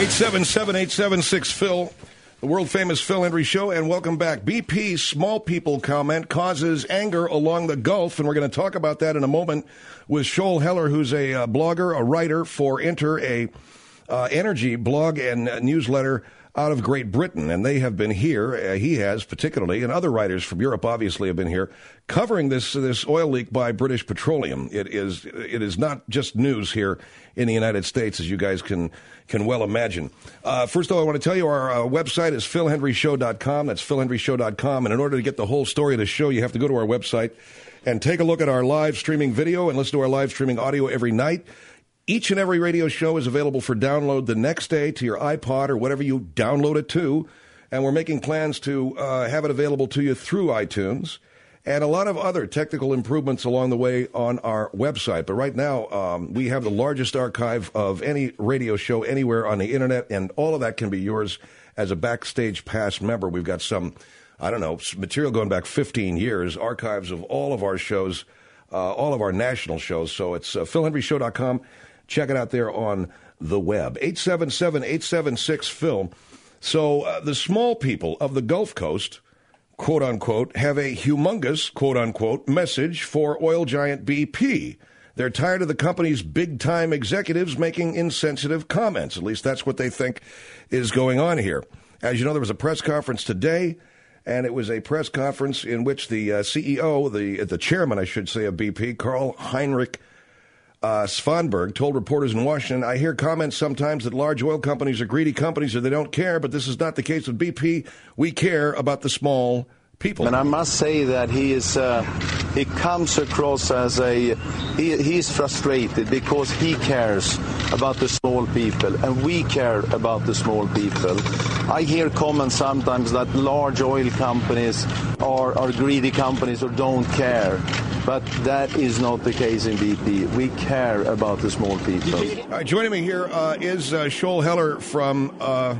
877-876-PHIL, the world-famous Phil Hendrie Show, and welcome back. BP's small people comment causes anger along the Gulf, and we're going to talk about that in a moment with Shoal Heller, who's a blogger, a writer for Enter, a energy blog and newsletter out of Great Britain, and they have been here, he has particularly, and other writers from Europe obviously have been here, covering this oil leak by British Petroleum. It is not just news here in the United States, as you guys can well imagine. First of all, I want to tell you our website is philhendrieshow.com. That's philhendrieshow.com, and in order to get the whole story of the show, you have to go to our website and take a look at our live streaming video and listen to our live streaming audio every night. Each and every radio show is available for download the next day to your iPod or whatever you download it to, and we're making plans to have it available to you through iTunes and a lot of other technical improvements along the way on our website. But right now, we have the largest archive of any radio show anywhere on the Internet, and all of that can be yours as a Backstage Pass member. We've got some, material going back 15 years, archives of all of our shows, all of our national shows. So it's philhendrieshow.com. Check it out there on the web. 877-876-PHIL. So the small people of the Gulf Coast, quote unquote, have a humongous, quote unquote, message for oil giant BP. They're tired of the company's big-time executives making insensitive comments. At least that's what they think is going on here. As you know, there was a press conference today, and it was a press conference in which the CEO, the chairman, I should say, of BP, Karl Heinrich Svanberg, told reporters in Washington, I hear comments sometimes that large oil companies are greedy companies or they don't care, but this is not the case with BP. We care about the small people. And I must say that he comes across as he's frustrated because he cares about the small people, and we care about the small people. I hear comments sometimes that large oil companies are greedy companies or don't care. But that is not the case in BP. We care about the small people. Joining me here is Shoal Heller from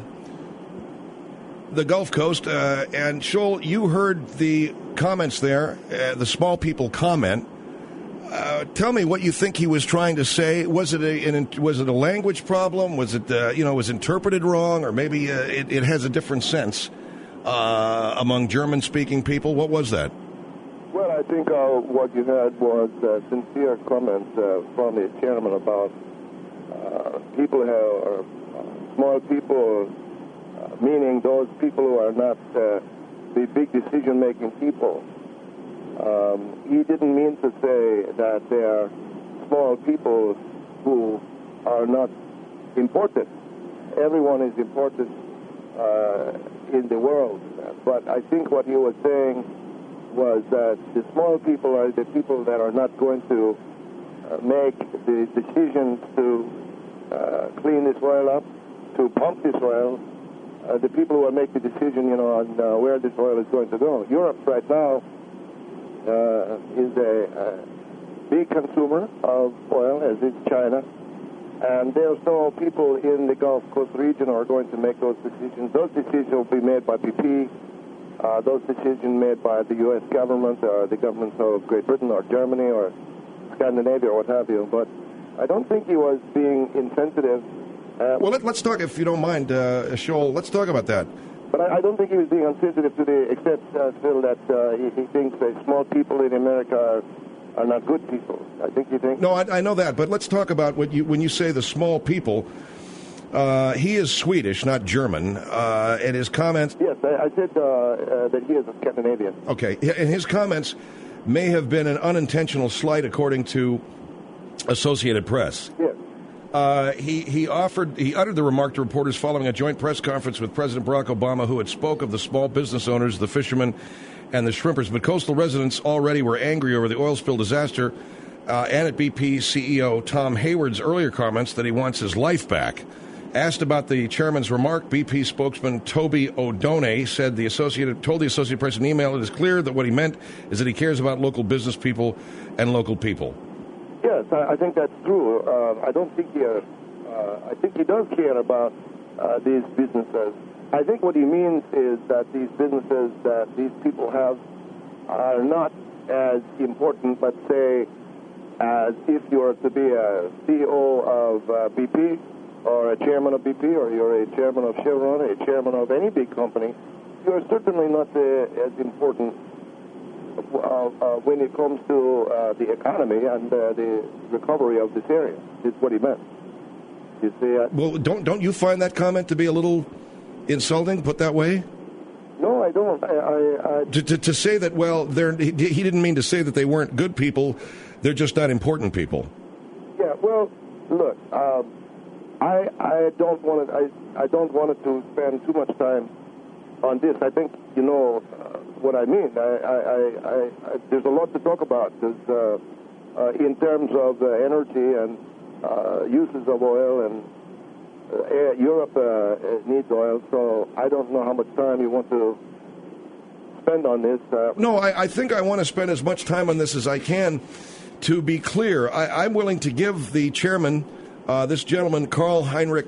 the Gulf Coast. And Shoal, you heard the comments there, the small people comment. Tell me what you think he was trying to say. Was it a language problem? Was it was interpreted wrong, or maybe it has a different sense among German-speaking people? What was that? Well, I think what you had was sincere comments from the chairman about people who are small people, meaning those people who are not the big decision-making people. He didn't mean to say that they are small people who are not important. Everyone is important in the world. But I think what he was saying was that the small people are the people that are not going to make the decisions to clean this oil up, to pump this oil. The people who will make the decision, on where this oil is going to go. Europe right now is a big consumer of oil, as is China, and there's no people in the Gulf Coast region who are going to make those decisions. Those decisions will be made by BP. Those decisions made by the U.S. government or the governments of Great Britain or Germany or Scandinavia or what have you. But I don't think he was being insensitive. Well, let's talk, if you don't mind, Shoal, let's talk about that. But I don't think he was being insensitive to the extent, Phil, that he thinks that small people in America are not good people. I think you think. No, I know that, but let's talk about when you say the small people. He is Swedish, not German, and his comments... Yes, I said that he is a Scandinavian. Okay, and his comments may have been an unintentional slight, according to Associated Press. Yes. He uttered the remark to reporters following a joint press conference with President Barack Obama, who had spoke of the small business owners, the fishermen, and the shrimpers. But coastal residents already were angry over the oil spill disaster, and at BP CEO Tom Hayward's earlier comments that he wants his life back. Asked about the chairman's remark, BP spokesman Toby O'Donnell told the Associated Press in an email, it is clear that what he meant is that he cares about local business people and local people. Yes, I think that's true. I think he does care about these businesses. I think what he means is that these businesses that these people have are not as important, but say, as if you were to be a CEO of BP or a chairman of BP, or you're a chairman of Chevron, a chairman of any big company, you're certainly not as important when it comes to the economy and the recovery of this area, is what he meant. You see, well, don't you find that comment to be a little insulting, put that way? No, I don't. To say that, well, he didn't mean to say that they weren't good people, they're just not important people. Yeah, well, look, I don't want to spend too much time on this. I think you know what I mean. There's a lot to talk about. There's, in terms of energy and uses of oil, and Europe needs oil. So I don't know how much time you want to spend on this. No, I think I want to spend as much time on this as I can. To be clear, I'm willing to give the chairman, this gentleman, Karl Heinrich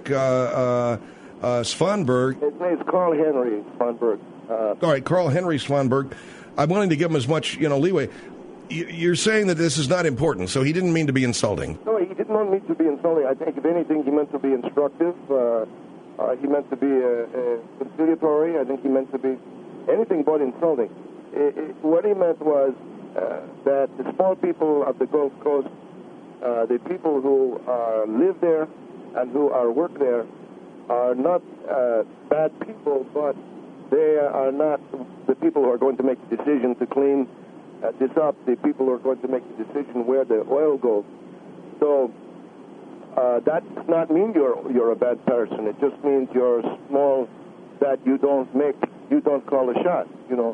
Svanberg. His name is Karl Henry Svanberg. All right, Karl Henry Svanberg. I'm willing to give him as much, leeway. You're saying that this is not important, so he didn't mean to be insulting. No, he did not mean to be insulting. I think, if anything, he meant to be instructive. He meant to be conciliatory. I think he meant to be anything but insulting. What he meant was that the small people of the Gulf Coast, the people who live there and who work there, are not bad people, but they are not the people who are going to make the decision to clean this up, the people who are going to make the decision where the oil goes. So that does not mean you're a bad person. It just means you're small, that you don't call a shot,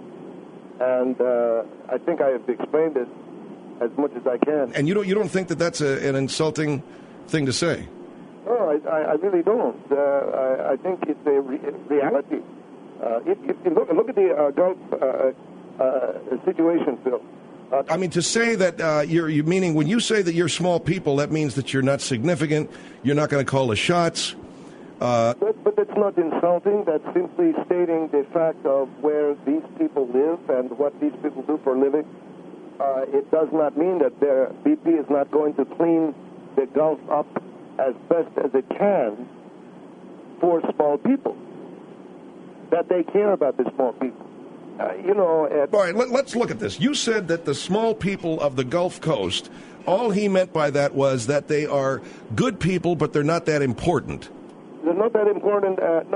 And I think I have explained it as much as I can. And you don't think that that's an insulting thing to say? No, I really don't. I think it's a reality. If you look at the Gulf situation, Phil. I mean, to say that you're meaning when you say that you're small people, that means that you're not significant. You're not going to call the shots. But that's not insulting. That's simply stating the fact of where these people live and what these people do for a living. It does not mean that BP is not going to clean the Gulf up as best as it can for small people. That they care about the small people. All right, let's look at this. You said that the small people of the Gulf Coast, all he meant by that was that they are good people, but they're not that important. They're not that important.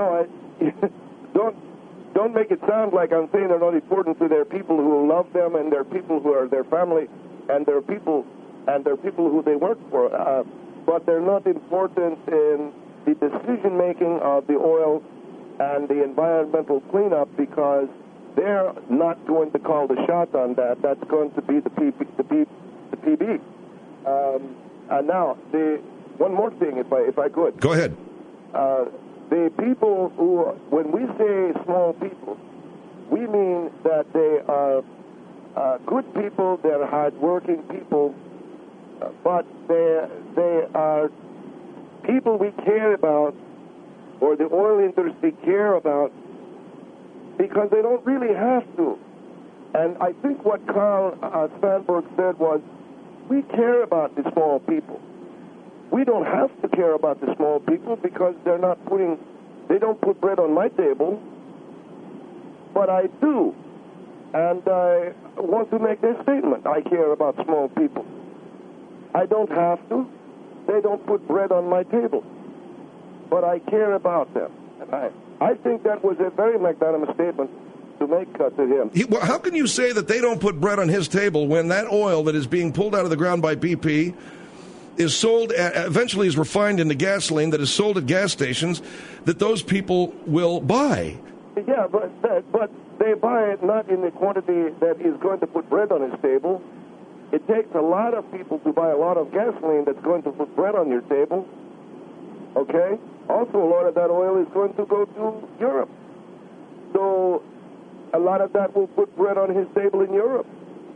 Don't make it sound like I'm saying they're not important to their people who love them, and their people who are their family, and their people who they work for. But they're not important in the decision making of the oil and the environmental cleanup, because they're not going to call the shot on that. That's going to be the PB. And now, one more thing, if I could. Go ahead. The people who, when we say small people, we mean that they are good people, they're hard-working people, but they are people we care about, or the oil industry care about, because they don't really have to. And I think what Karl Svanberg said was, we care about the small people. We don't have to care about the small people because they don't put bread on my table, but I do. And I want to make this statement. I care about small people. I don't have to. They don't put bread on my table, but I care about them. And I think that was a very magnanimous statement to make to him. How can you say that they don't put bread on his table when that oil that is being pulled out of the ground by BP is sold, eventually is refined into gasoline that is sold at gas stations that those people will buy? Yeah, but they buy it not in the quantity that is going to put bread on his table. It takes a lot of people to buy a lot of gasoline that's going to put bread on your table. Okay? Also, a lot of that oil is going to go to Europe. So a lot of that will put bread on his table in Europe.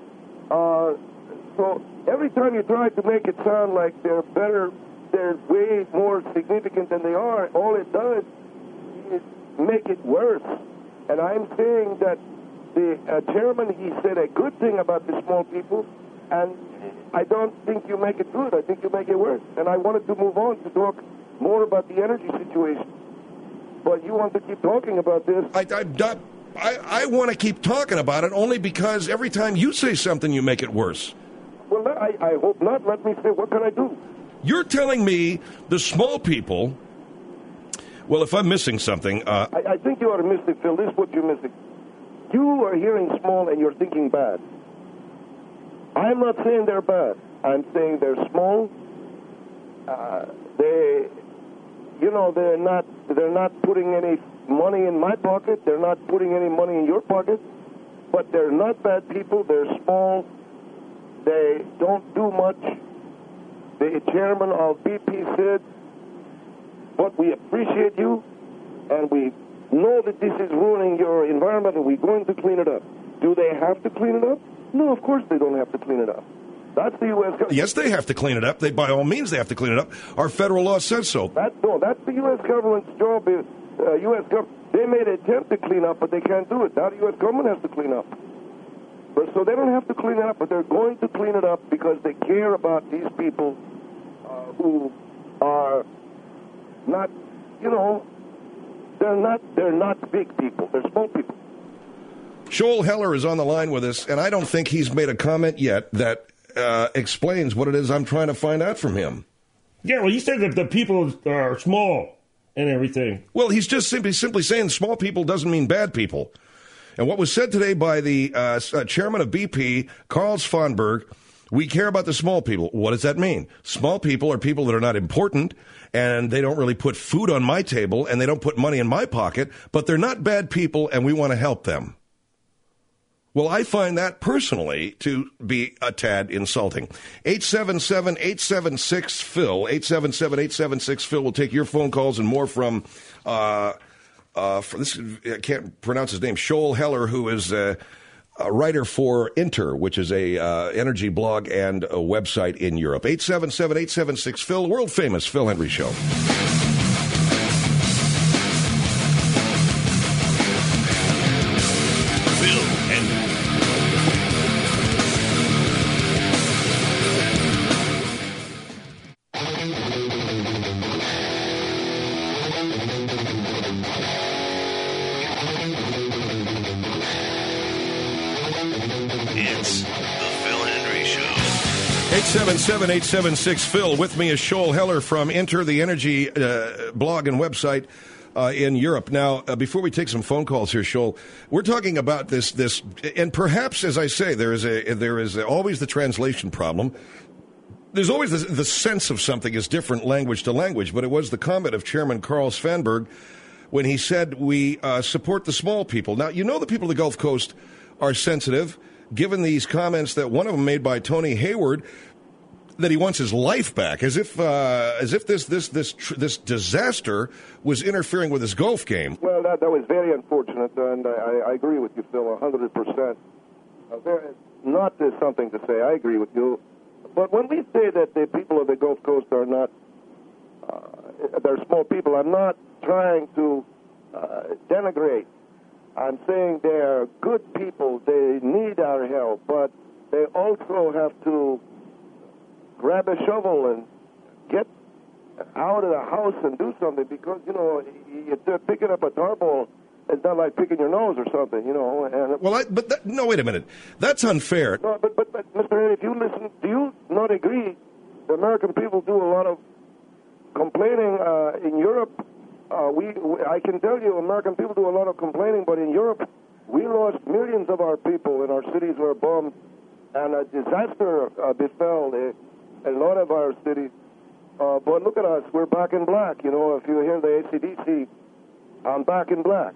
So every time you try to make it sound like they're better, they're way more significant than they are, all it does is make it worse. And I'm saying that the chairman, he said a good thing about the small people, and I don't think you make it good. I think you make it worse. And I wanted to move on to talk more about the energy situation. But you want to keep talking about this. I want to keep talking about it only because every time you say something, you make it worse. Well, I hope not. Let me say, what can I do? You're telling me the small people... Well, if I'm missing something... I think you are missing, Phil. This is what you're missing. You are hearing small and you're thinking bad. I'm not saying they're bad. I'm saying they're small. They're not putting any money in my pocket. They're not putting any money in your pocket. But they're not bad people. They're small. They don't do much. The chairman of BP said, but we appreciate you, and we know that this is ruining your environment, and we're going to clean it up. Do they have to clean it up? No, of course they don't have to clean it up. That's the U.S. government. Yes, they have to clean it up. By all means, they have to clean it up. Our federal law says so. That's the U.S. government's job. U.S. government, they made an attempt to clean up, but they can't do it. Now the U.S. government has to clean up. So they don't have to clean it up, but they're going to clean it up because they care about these people who are not, they're not big people. They're small people. Joel Heller is on the line with us, and I don't think he's made a comment yet that explains what it is I'm trying to find out from him. Yeah, well, you said that the people are small and everything. Well, he's just simply saying small people doesn't mean bad people. And what was said today by the chairman of BP, Carl Svanberg, we care about the small people. What does that mean? Small people are people that are not important, and they don't really put food on my table, and they don't put money in my pocket, but they're not bad people, and we want to help them. Well, I find that personally to be a tad insulting. 877-876-PHIL, 877-876-PHIL. We'll take your phone calls and more from, I can't pronounce his name, Joel Heller, who is a writer for Inter, which is a energy blog and a website in Europe. 877-876-PHIL, world-famous Phil Hendrie Show. It's the Phil Hendrie Show. 877-876-PHIL. With me is Joel Heller from Inter, the energy blog and website in Europe. Now, before we take some phone calls here, Joel, we're talking about this, and perhaps, as I say, there is always the translation problem. There's always the sense of something is different language to language, but it was the comment of Chairman Carl Svanberg when he said we support the small people. Now, the people of the Gulf Coast are sensitive, given these comments that one of them made by Tony Hayward, that he wants his life back, as if this disaster was interfering with his golf game. Well, that was very unfortunate, and I agree with you, Phil, 100%. Not something to say. I agree with you. But when we say that the people of the Gulf Coast are not, they're small people, I'm not trying to denigrate. I'm saying they're good people. They need our help, but they also have to grab a shovel and get out of the house and do something because, you're picking up a tarball. It's not like picking your nose or something, And no, wait a minute. That's unfair. No, but Mr. Henry, if you listen, do you not agree the American people do a lot of complaining in Europe? I can tell you American people do a lot of complaining, but in Europe, we lost millions of our people and our cities were bombed, and a disaster befell a lot of our cities. But look at us, we're back in black. If you hear the AC/DC, I'm back in black,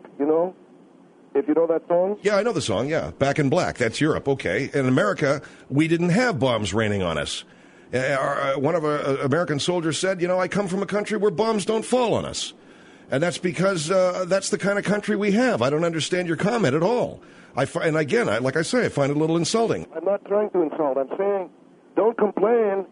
If you know that song? Yeah, I know the song, yeah. Back in Black. That's Europe, okay. In America, we didn't have bombs raining on us. One of our American soldiers said, I come from a country where bombs don't fall on us. And that's because that's the kind of country we have. I don't understand your comment at all. And again, like I say, I find it a little insulting. I'm not trying to insult. I'm saying don't complain.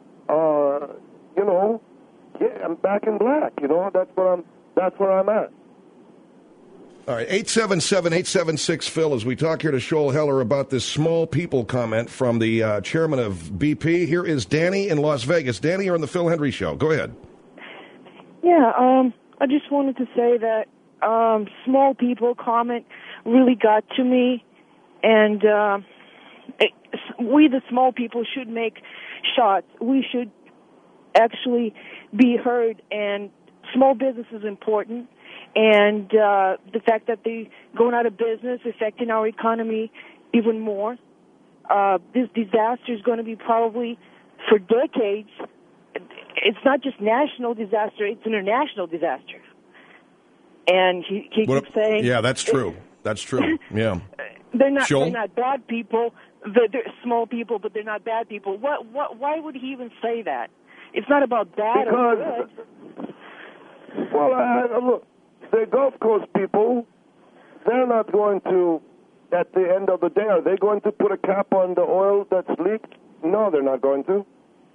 I'm back in black. That's where I'm at. All right, 877-876-PHIL as we talk here to Joel Heller about this small people comment from the chairman of BP. Here is Danny in Las Vegas. Danny, you're on the Phil Hendrie Show. Go ahead. I just wanted to say that small people comment really got to me, and we, the small people, should make shots. We should actually be heard, and small business is important, and the fact that they're going out of business affecting our economy even more. This disaster is going to be probably for decades. It's not just national disaster, it's international disaster. And he keeps saying... Yeah, that's true. That's true, yeah. They're not bad people. They're small people, but they're not bad people. Why would he even say that? It's not about bad or good. Well, look, the Gulf Coast people, they're not going to, at the end of the day, are they going to put a cap on the oil that's leaked? No, they're not going to.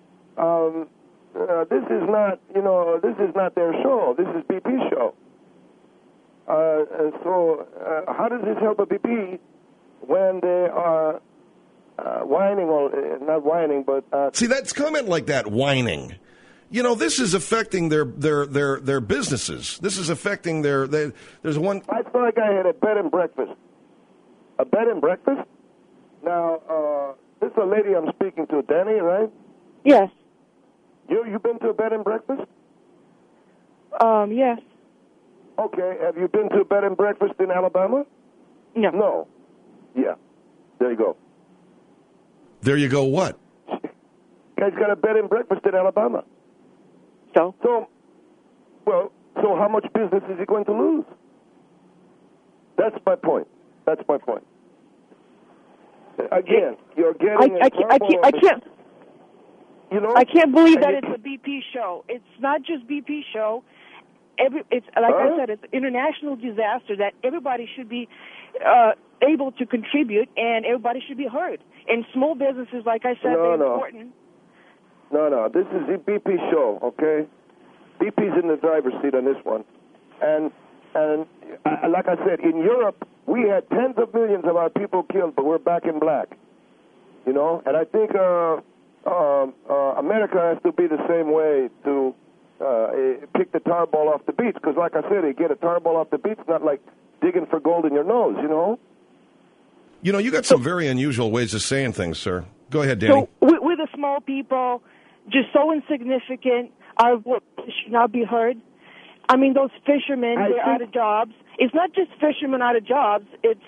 This is not their show. This is BP's show. And so how does this help a BP when they are whining, or not whining, but... See, that's comment like that, whining. You know, this is affecting their businesses. This is affecting there's one... I saw a guy had a bed and breakfast. A bed and breakfast? Now, this is a lady I'm speaking to, Danny, right? Yes. You been to a bed and breakfast? Yes. Okay, have you been to a bed and breakfast in Alabama? No. No. Yeah. There you go. There you go, what? Guy's got a bed and breakfast in Alabama. So how much business is he going to lose? That's my point. Again, you're getting... I can't... You know? I can't believe that it's a BP show. It's not just BP show. It's like I said, it's an international disaster that everybody should be able to contribute, and everybody should be heard. And small businesses, like I said, they're important. No, this is the BP show, okay? BP's in the driver's seat on this one. And like I said, in Europe, we had tens of millions of our people killed, but we're back in black. You know? And I think America has to be the same way to pick the tar ball off the beach, because like I said, you get a tar ball off the beach, not like digging for gold in your nose, you know? You know, you got some very unusual ways of saying things, sir. Go ahead, Danny. So we're the small people, just so insignificant, our voice should not be heard. I mean, those fishermen, they're out of jobs. It's not just fishermen out of jobs. It's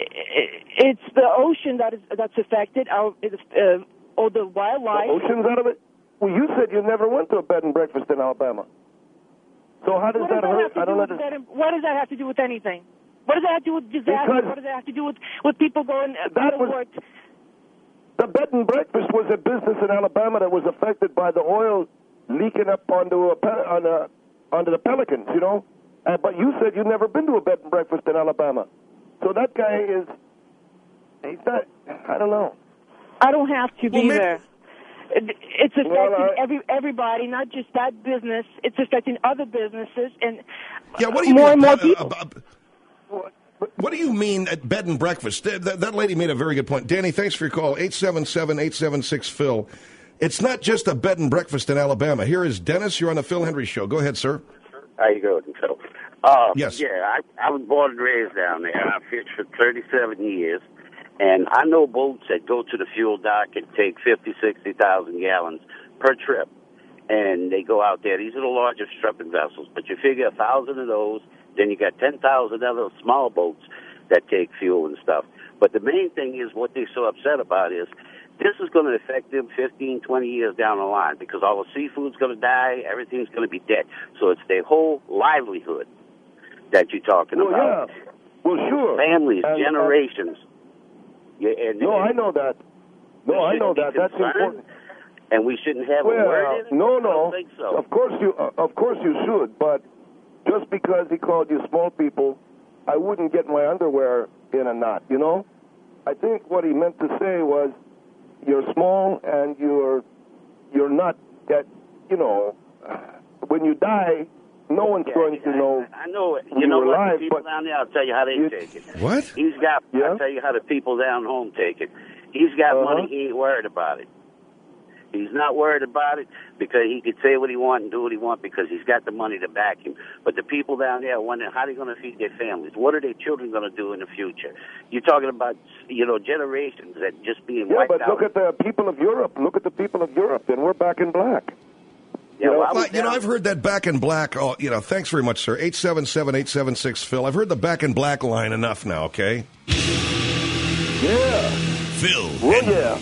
the ocean that's affected, or the wildlife. The ocean's out of it? Well, you said you never went to a bed and breakfast in Alabama. So how does that hurt? I don't understand. What does that have to do with anything? What does that have to do with disaster? What does that have to do with people going to work? The bed and breakfast was a business in Alabama that was affected by the oil leaking up onto the Pelicans, you know? But you said you've never been to a bed and breakfast in Alabama. So that guy he's not, I don't know. I don't have to be there. It's affecting everybody, not just that business. It's affecting other businesses and more and more people. What do you mean at bed and breakfast? That lady made a very good point. Danny, thanks for your call. 877-876-PHIL. It's not just a bed and breakfast in Alabama. Here is Dennis. You're on the Phil Hendry Show. Go ahead, sir. How you doing, Phil? Yes. Yeah, I was born and raised down there. I fished for 37 years. And I know boats that go to the fuel dock and take 50, 60,000 gallons per trip. And they go out there. These are the largest stripping vessels. But you figure 1,000 of those, then you got 10,000 other small boats that take fuel and stuff. But the main thing is what they're so upset about is this is going to affect them 15, 20 years down the line because all the seafood's going to die, everything's going to be dead. So it's their whole livelihood that you're talking about. Yeah. Well, sure. Families, generations. Yeah, I know that. No, I know that. That's important. And we shouldn't have a word in it? No. I don't think so. Of course you should, but just because he called you small people, I wouldn't get my underwear in a knot, you know? I think what he meant to say was you're small and you're not that, you know, when you die, no one's going to know. I know it. You know what? Alive, the people down there, I'll tell you how they take it. What? I'll tell you how the people down home take it. He's got money. He ain't worried about it. He's not worried about it because he could say what he wants and do what he wants because he's got the money to back him. But the people down there are wondering how they're going to feed their families. What are their children going to do in the future? You're talking about, generations that just being wiped out. Yeah, but look at the people of Europe. Look at the people of Europe, and we're back in black. I've heard that back in black. Oh, thanks very much, sir. 877-876-Phil. I've heard the back in black line enough now, okay? Yeah. Phil. Oh, yeah.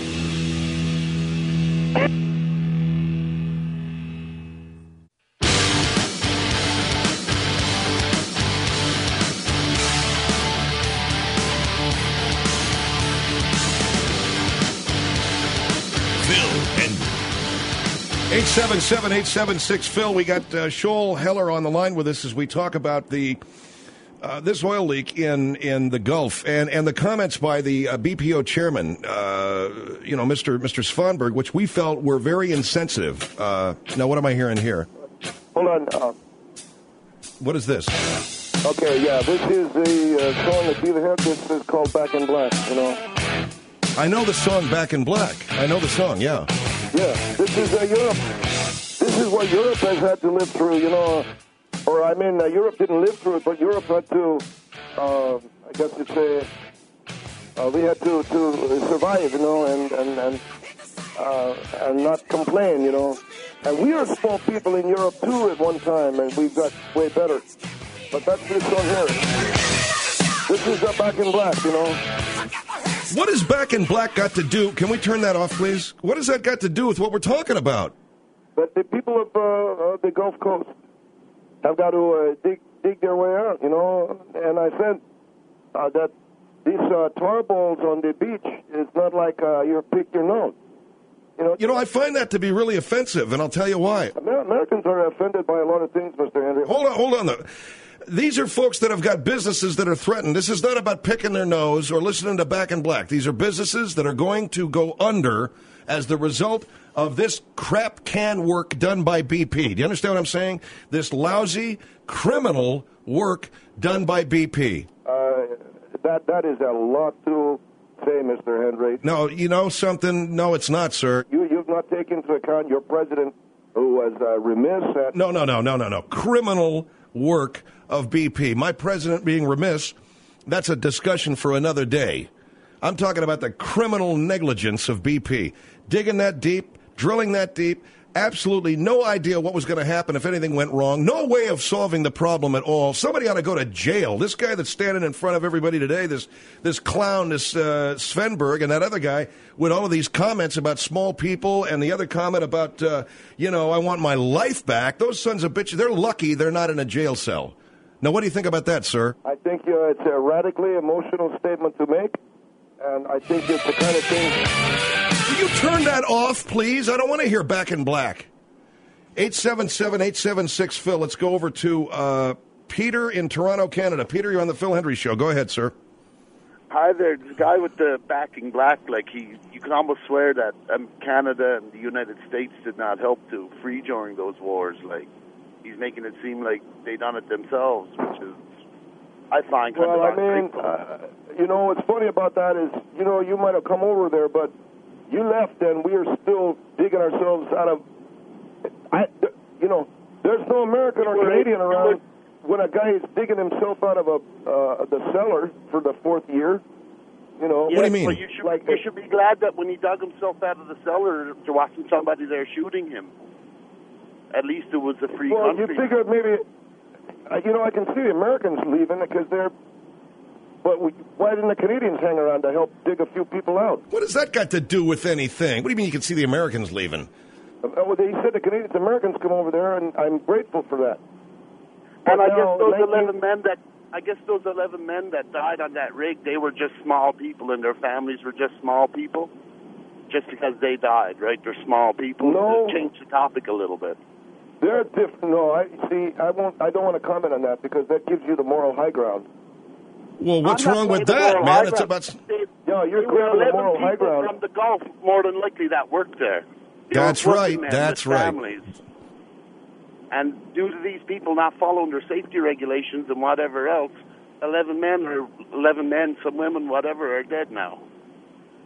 Phil Hendry. 877-876-Phil. We got Shoal Heller on the line with us as we talk about this oil leak in the Gulf and the comments by the BPO chairman, Mr. Svanberg, which we felt were very insensitive. Now, what am I hearing here? Hold on. What is this? Okay, yeah, this is the song that Beaver Head. This is called Back in Black, I know the song Back in Black. I know the song, yeah. Yeah, this is Europe. This is what Europe has had to live through, Europe didn't live through it, but Europe had to, I guess you'd say, we had to survive, and not complain, And we are small people in Europe, too, at one time, and we've got way better. But that's this one here. This is Back in Black, What has Back in Black got to do? Can we turn that off, please? What has that got to do with what we're talking about? But the people of the Gulf Coast have got to dig their way out, And I said that these tar balls on the beach is not like you pick your nose. I find that to be really offensive, and I'll tell you why. Americans are offended by a lot of things, Mr. Henry. Hold on, though. These are folks that have got businesses that are threatened. This is not about picking their nose or listening to Back in Black. These are businesses that are going to go under as the result of this crap can work done by BP. Do you understand what I'm saying? This lousy, criminal work done by BP. That is a lot to say, Mr. Henry. No, you know something? No, it's not, sir. You've not taken into account your president who was remiss at... No. Criminal work of BP. My president being remiss, that's a discussion for another day. I'm talking about the criminal negligence of BP. Digging that deep, drilling that deep, absolutely no idea what was going to happen if anything went wrong. No way of solving the problem at all. Somebody ought to go to jail. This guy that's standing in front of everybody today, this clown, this Svanberg, and that other guy with all of these comments about small people and the other comment about, I want my life back. Those sons of bitches, they're lucky they're not in a jail cell. Now, what do you think about that, sir? I think it's a radically emotional statement to make, and I think it's the kind of thing... Will you turn that off, please? I don't want to hear Back in Black. 877-876-Phil. Let's go over to Peter in Toronto, Canada. Peter, you're on the Phil Hendry Show. Go ahead, sir. Hi there. The guy with the Back in Black, you can almost swear that Canada and the United States did not help to free during those wars. He's making it seem like they done it themselves, which is, I find, kind of ungrateful. What's funny about that is, you might have come over there, but you left, and we are still digging ourselves out of... there's no American or Canadian around when a guy is digging himself out of the cellar for the fourth year. What do you mean? Well, you should be glad that when he dug himself out of the cellar, there wasn't somebody there shooting him. At least it was a free country. You figured maybe... I can see the Americans leaving because they're... But why didn't the Canadians hang around to help dig a few people out? What has that got to do with anything? What do you mean you can see the Americans leaving? Well, they said the Americans come over there, and I'm grateful for that. And I guess those 11 men that died on that rig, they were just small people, and their families were just small people, just because they died, right? They're small people. No. Just change the topic a little bit. They're different. No, I don't want to comment on that because that gives you the moral high ground. Well, what's wrong with that, man? It's about... you're grabbing the moral high ground. From the Gulf, more than likely, that worked there. That's right. That's right. Families. And due to these people not following their safety regulations and whatever else, 11 men, some women, whatever, are dead now.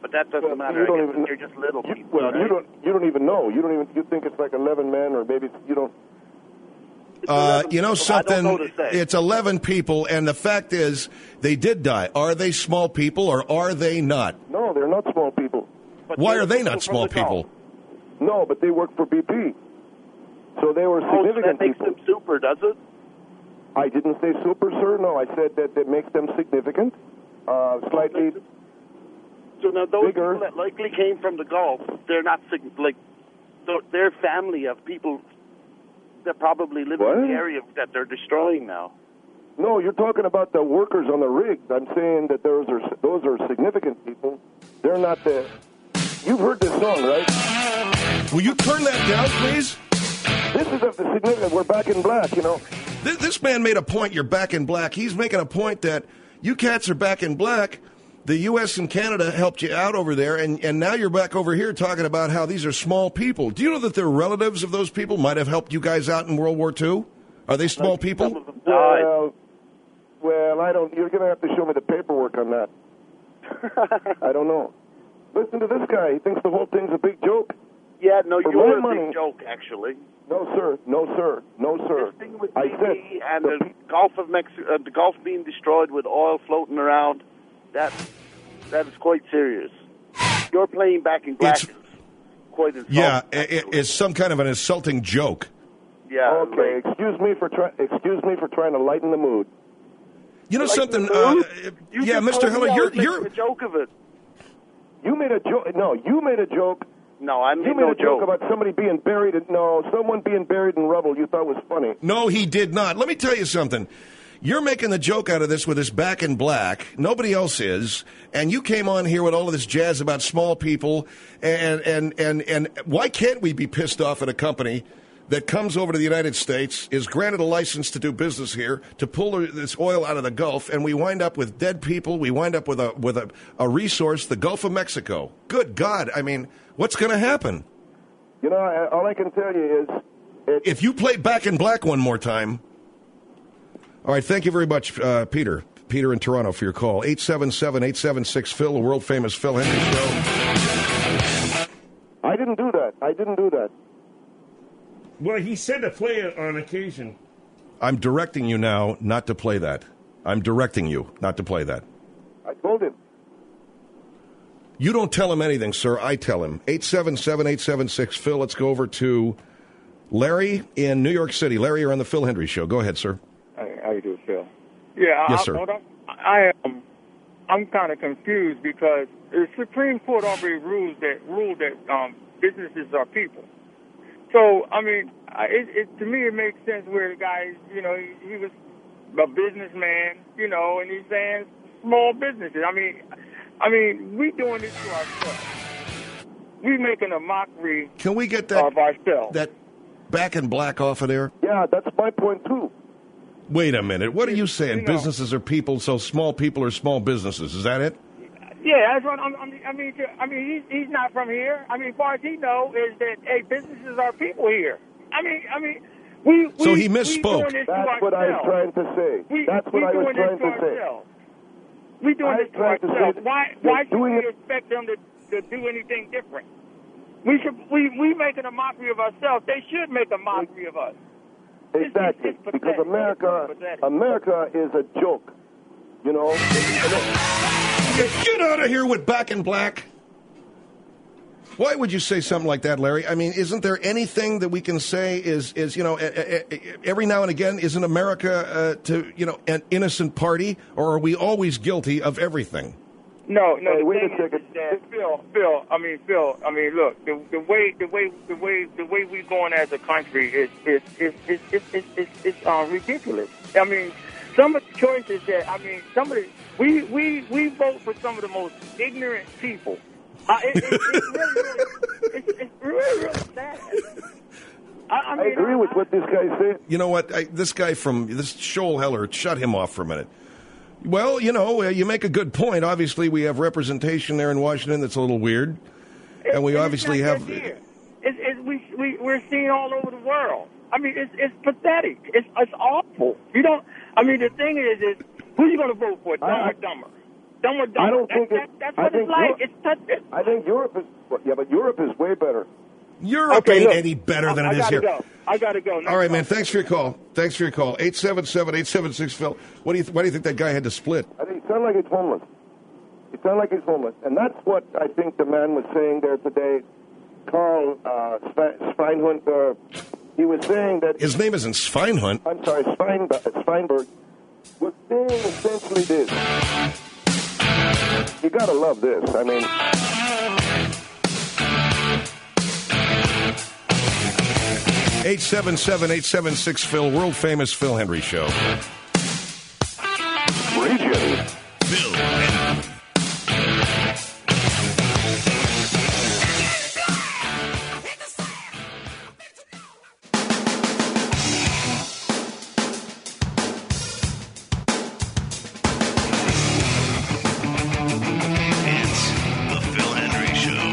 But that doesn't matter. You don't I guess even- they're just little people. Well, right? you don't even know. You think it's like 11 men, or maybe you don't. It's 11 You know people. I something? don't know to say. It's 11 people, and the fact is, they did die. Are they small people, or are they not? No, they're not small people. But Why they're are they people not from small the Gulf. people? No, but they work for BP, so they were Oh, so that significant makes people. them super, does it? I didn't say super, sir. No, I said that makes them significant. Slightly. So now those Bigger. people that likely came from the Gulf, they're not their family of people that probably live What? in the area that they're destroying now. No, you're talking about the workers on the rigs. I'm saying that those are significant people. They're not the. You've heard this song, right? Will you turn that down, please? This is a significant. We're back in black, you know. This man made a point, you're back in black. He's making a point that you cats are back in black. The U.S. and Canada helped you out over there, and now you're back over here talking about how these are small people. Do you know that the relatives of those people might have helped you guys out in World War II? Are they small Some people? of them died. Well, I don't. You're going to have to show me the paperwork on that. I don't know. Listen to this guy. He thinks the whole thing's a big joke. Yeah, no, For you're my a money- big joke, actually. No, sir. No, sir. No, sir. This thing with I BP said and the the Gulf of Mexico, the Gulf being destroyed with oil floating around, that is quite serious. You're playing back in black. It's- is quite insulting. Yeah, it's some kind of an insulting joke. Yeah. Okay, like- excuse me for trying to lighten the mood. You know like something? the you Yeah, just Mr. told me Heller, I was you're making a joke of it. You made a joke. No, you made a joke. No, I made You made no a joke joke. about somebody being buried. Someone being buried in rubble. You thought was funny. No, he did not. Let me tell you something. You're making the joke out of this with this back in black. Nobody else is. And you came on here with all of this jazz about small people. And why can't we be pissed off at a company that comes over to the United States, is granted a license to do business here, to pull this oil out of the Gulf, and we wind up with dead people. We wind up with a resource, the Gulf of Mexico. Good God. I mean, what's going to happen? You know, all I can tell you is... If you play Back in Black one more time. All right, thank you very much, Peter. Peter in Toronto for your call. 877-876-PHIL, the world-famous Phil Hendry Show. I didn't do that. Well, he said to play it on occasion. I'm directing you now not to play that. I'm directing you not to play that. I told him. You don't tell him anything, sir. I tell him. 877-876-PHIL. Let's go over to Larry in New York City. Larry, you're on the Phil Hendry Show. Go ahead, sir. How you do, Phil? Yeah, Yes, sir. I'm kind of confused because the Supreme Court already ruled that businesses are people. So I mean, to me it makes sense where the guy, you know, he was a businessman, you know, and he's saying small businesses. I mean, we doing this to ourselves. We making a mockery. Can we get of ourselves? that Back in Black off of there? Yeah, that's my point, too. Wait a minute. What are you saying? You know. Businesses are people, so small people are small businesses. Is that it? Yeah, that's what he's not from here. I mean, as far as he knows, is that businesses are people here. So he misspoke. That's what I was trying to say. That's what I was trying to say. We doing this to ourselves. Why should we it. expect them to do anything different? We making a mockery of ourselves. They should make a mockery of us. Exactly, It's because pathetic. America is a joke. You know. Get out of here with Back in Black. Why would you say something like that, Larry? I mean, isn't there anything that we can say is you know, every now and again, isn't America an innocent party, or are we always guilty of everything? No. Hey, wait a second. Phil. Look, the way we going as a country is ridiculous. I mean, some of the choices that we vote for some of the most ignorant people. It's really sad. I agree with what this guy said. You know what? This Shoal Heller, shut him off for a minute. Well, you know, you make a good point. Obviously, we have representation there in Washington that's a little weird, and we obviously have. We're seen all over the world. I mean, it's pathetic. It's awful. You don't. I mean, the thing is who are you going to vote for? Dumb or dumber? I don't think that's what it's like. I think Europe is, but Europe is way better. Europe ain't any better than it is here. I got to go. All right, man. Thanks for your call. 877-876-Phil. Why do you think that guy had to split? I think he sounded like he's homeless. And that's what I think the man was saying there today. Carl Schweinhund, he was saying that... His name isn't Schweinhund. I'm sorry, Steinberg was saying essentially this. You got to love this. I mean... 877-876-Phil, world-famous Phil Hendry Show. Region. Phil Hendry. It's the Phil Hendry Show.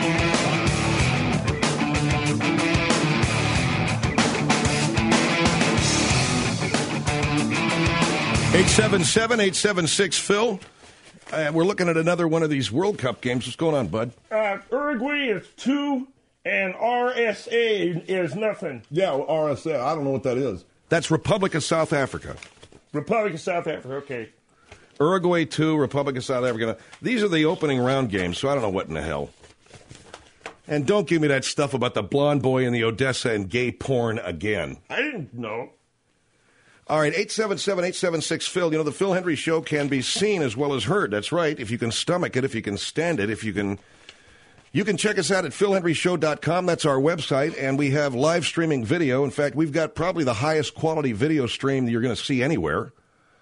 877-876-Phil. We're looking at another one of these World Cup games. What's going on, bud? Uruguay is 2, and RSA is nothing. Yeah, well, RSA. I don't know what that is. That's Republic of South Africa. Republic of South Africa, okay. Uruguay 2, Republic of South Africa. These are the opening round games, so I don't know what in the hell. And don't give me that stuff about the blonde boy in the Odessa and gay porn again. I didn't know. All right, 877-876-Phil. You know, the Phil Hendry Show can be seen as well as heard. That's right. If you can stomach it, if you can stand it, if you can... You can check us out at philhenryshow.com. That's our website, and we have live streaming video. In fact, we've got probably the highest quality video stream that you're going to see anywhere.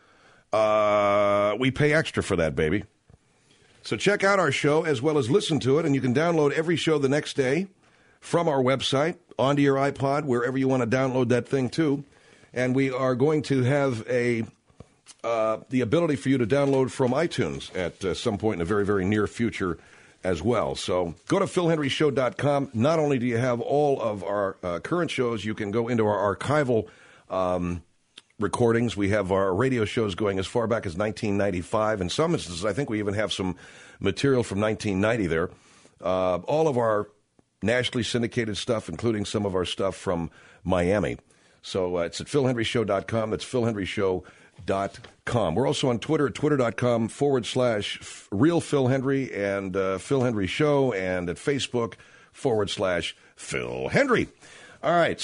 We pay extra for that, baby. So check out our show as well as listen to it, and you can download every show the next day from our website onto your iPod, wherever you want to download that thing to. And we are going to have the ability for you to download from iTunes at some point in the very, very near future as well. So go to philhenryshow.com. Not only do you have all of our current shows, you can go into our archival recordings. We have our radio shows going as far back as 1995. In some instances, I think we even have some material from 1990 there. All of our nationally syndicated stuff, including some of our stuff from Miami. So it's at philhenryshow.com. That's philhenryshow.com. We're also on Twitter at twitter.com/real Phil Hendry and Phil Hendry Show, and at Facebook /Phil Hendry. All right,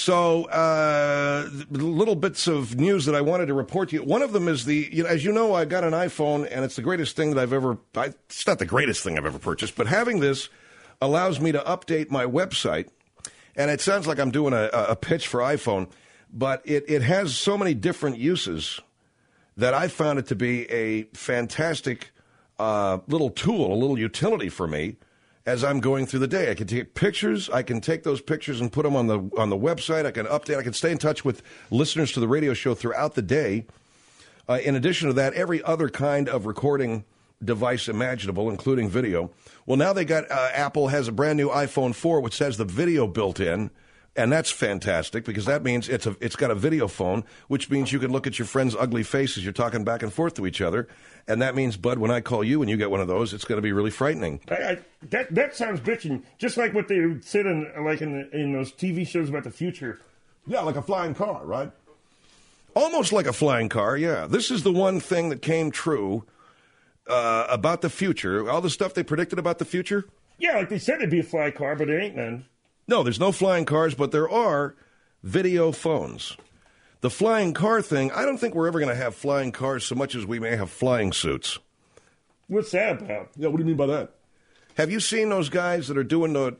so little bits of news that I wanted to report to you. One of them is as you know, I got an iPhone, and it's the greatest thing that it's not the greatest thing I've ever purchased, but having this allows me to update my website, and it sounds like I'm doing a pitch for iPhone, but it has so many different uses that I found it to be a fantastic little tool, a little utility for me as I'm going through the day. I can take pictures. I can take those pictures and put them on the website. I can update. I can stay in touch with listeners to the radio show throughout the day. In addition to that, every other kind of recording device imaginable, including video. Well, now they got Apple has a brand new iPhone 4 which has the video built in. And that's fantastic because that means it's got a video phone, which means you can look at your friend's ugly face as you're talking back and forth to each other. And that means, Bud, when I call you and you get one of those, it's going to be really frightening. That sounds bitching, just like what they said in those TV shows about the future. Yeah, like a flying car, right? Almost like a flying car, yeah. This is the one thing that came true about the future. All the stuff they predicted about the future. Yeah, like they said it'd be a flying car, but it ain't none. No, there's no flying cars, but there are video phones. The flying car thing, I don't think we're ever going to have flying cars so much as we may have flying suits. What's that about? Yeah, what do you mean by that? Have you seen those guys that are doing they're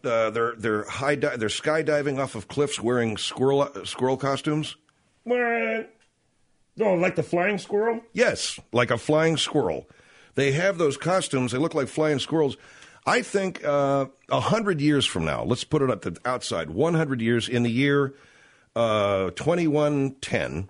skydiving off of cliffs wearing squirrel costumes? What? Oh, like the flying squirrel? Yes, like a flying squirrel. They have those costumes. They look like flying squirrels. I think 100 years from now, let's put it at the outside, 100 years in the year 2110,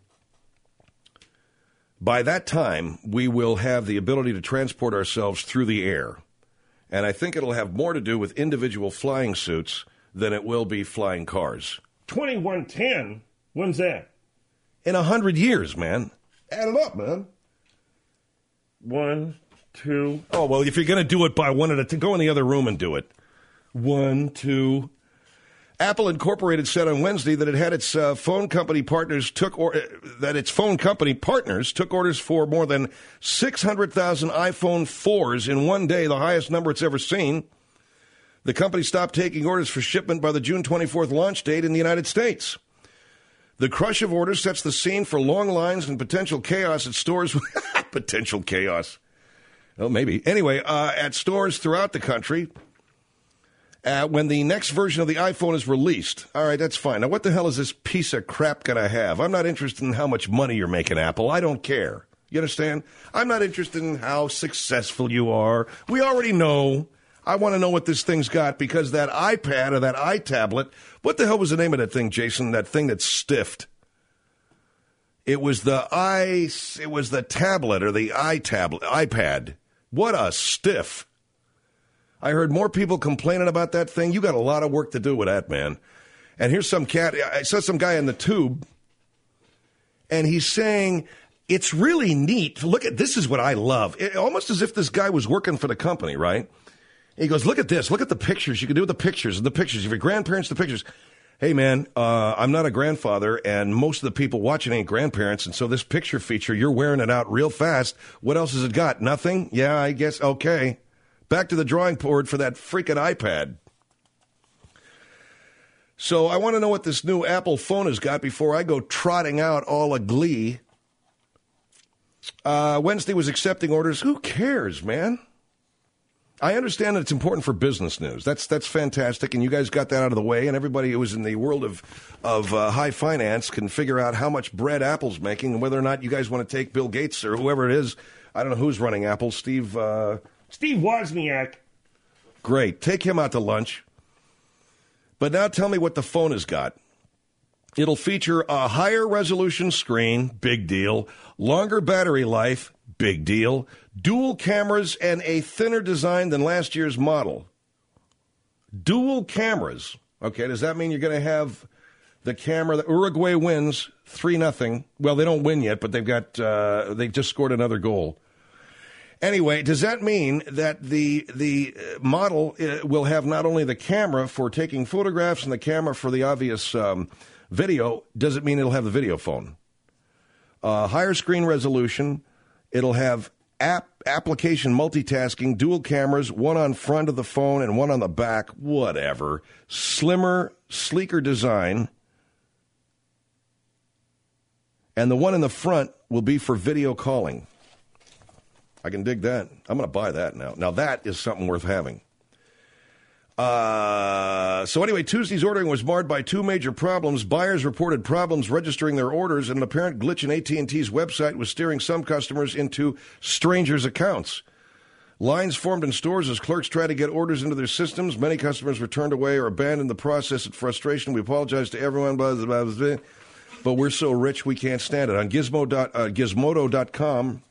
by that time, we will have the ability to transport ourselves through the air. And I think it'll have more to do with individual flying suits than it will be flying cars. 2110? When's that? In 100 years, man. Add it up, man. 1, 2. Oh, well, if you're going to do it by one at a time, go in the other room and do it. 1, 2. Apple Incorporated said on Wednesday that it had its phone company partners took orders for more than 600,000 iPhone 4s in one day, the highest number it's ever seen. The company stopped taking orders for shipment by the June 24th launch date in the United States. The crush of orders sets the scene for long lines and potential chaos at stores. Potential chaos. Oh, maybe. Anyway, at stores throughout the country. When the next version of the iPhone is released. All right, that's fine. Now, what the hell is this piece of crap going to have? I'm not interested in how much money you're making, Apple. I don't care. You understand? I'm not interested in how successful you are. We already know. I want to know what this thing's got because that iPad or that iTablet, what the hell was the name of that thing, Jason? That thing that's stiffed. It was the tablet or the iPad. What a stiff. I heard more people complaining about that thing. You got a lot of work to do with that, man. And here's some cat. I saw some guy in the tube, and he's saying it's really neat. Look at this is what I love. Almost as if this guy was working for the company, right? He goes, look at this. Look at the pictures. You can do with the pictures. The pictures. If your grandparents, the pictures. Hey, man, I'm not a grandfather, and most of the people watching ain't grandparents, and so this picture feature, you're wearing it out real fast. What else has it got? Nothing? Yeah, I guess. Okay. Back to the drawing board for that freaking iPad. So I want to know what this new Apple phone has got before I go trotting out all a glee. Wednesday was accepting orders. Who cares, man? I understand that it's important for business news. That's fantastic, and you guys got that out of the way, and everybody who is in the world of high finance can figure out how much bread Apple's making and whether or not you guys want to take Bill Gates or whoever it is. I don't know who's running Apple. Steve Wozniak. Great. Take him out to lunch. But now tell me what the phone has got. It'll feature a higher resolution screen, big deal, longer battery life, big deal, dual cameras, and a thinner design than last year's model. Dual cameras. Okay, does that mean you're going to have the camera that Uruguay wins 3-0? Well, they don't win yet, but they just scored another goal. Anyway, does that mean that the model will have not only the camera for taking photographs and the camera for the obvious video? Does it mean it'll have the video phone? Higher screen resolution. It'll have application multitasking, dual cameras, one on front of the phone and one on the back, whatever. Slimmer, sleeker design. And the one in the front will be for video calling. I can dig that. I'm going to buy that now. Now, that is something worth having. So anyway, Tuesday's ordering was marred by two major problems. Buyers reported problems registering their orders, and an apparent glitch in AT&T's website was steering some customers into strangers' accounts. Lines formed in stores as clerks tried to get orders into their systems. Many customers were turned away or abandoned the process at frustration. We apologize to everyone, but we're so rich we can't stand it. On Gizmodo.com,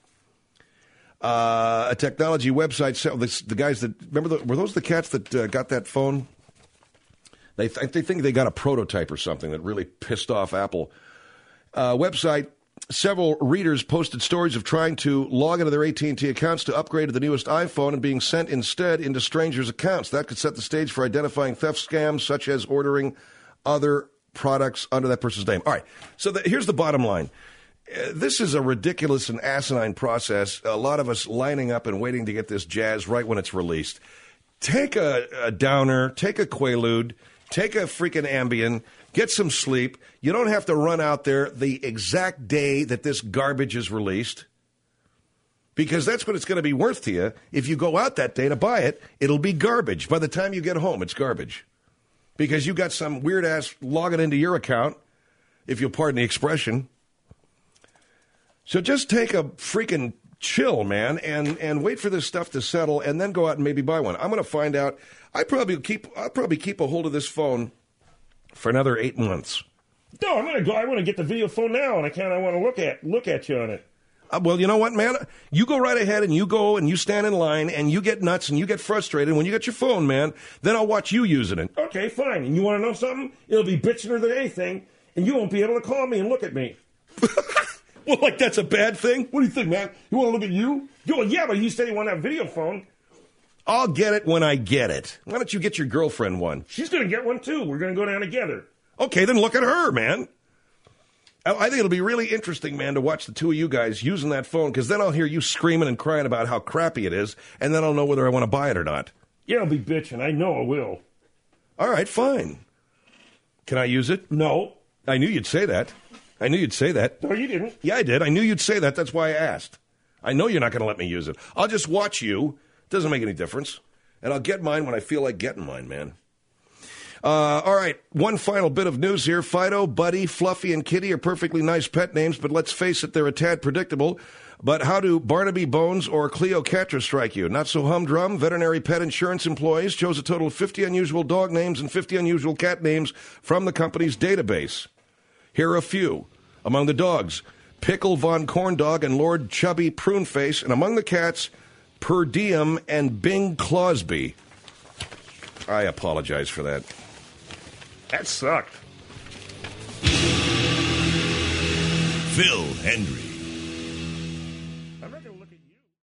a technology website, the guys that, were those the cats that got that phone? They think they got a prototype or something that really pissed off Apple. Website, several readers posted stories of trying to log into their AT&T accounts to upgrade to the newest iPhone and being sent instead into strangers' accounts. That could set the stage for identifying theft scams, such as ordering other products under that person's name. All right, so here's the bottom line. This is a ridiculous and asinine process. A lot of us lining up and waiting to get this jazz right when it's released. Take a downer, take a Quaalude, take a freaking Ambien, get some sleep. You don't have to run out there the exact day that this garbage is released, because that's what it's going to be worth to you. If you go out that day to buy it, it'll be garbage. By the time you get home, it's garbage, because you got some weird ass logging into your account, if you'll pardon the expression. So just take a freaking chill, man, and wait for this stuff to settle, and then go out and maybe buy one. I'm going to find out. I'll probably keep a hold of this phone for another 8 months. No, I'm going to go. I want to get the video phone now, and I want to look at you on it. Well, you know what, man? You go right ahead, and you go and you stand in line, and you get nuts, and you get frustrated. And when you get your phone, man, then I'll watch you using it. Okay, fine. And you want to know something? It'll be bitchier than anything, and you won't be able to call me and look at me. Well, like that's a bad thing? What do you think, man? You want to look at you? Well, yeah, but he said he wanted a video phone. I'll get it when I get it. Why don't you get your girlfriend one? She's going to get one, too. We're going to go down together. Okay, then look at her, man. I think it'll be really interesting, man, to watch the two of you guys using that phone, because then I'll hear you screaming and crying about how crappy it is, and then I'll know whether I want to buy it or not. Yeah, I'll be bitching. I know I will. All right, fine. Can I use it? No. I knew you'd say that. No, you didn't. Yeah, I did. I knew you'd say that. That's why I asked. I know you're not going to let me use it. I'll just watch you. Doesn't make any difference. And I'll get mine when I feel like getting mine, man. All right, one final bit of news here. Fido, Buddy, Fluffy, and Kitty are perfectly nice pet names, but let's face it, they're a tad predictable. But how do Barnaby Bones or Cleocatra strike you? Not so humdrum. Veterinary pet insurance employees chose a total of 50 unusual dog names and 50 unusual cat names from the company's database. Here are a few. Among the dogs, Pickle Von Corndog and Lord Chubby Pruneface, and among the cats, Per Diem and Bing Clausby. I apologize for that. That sucked. Phil Hendry.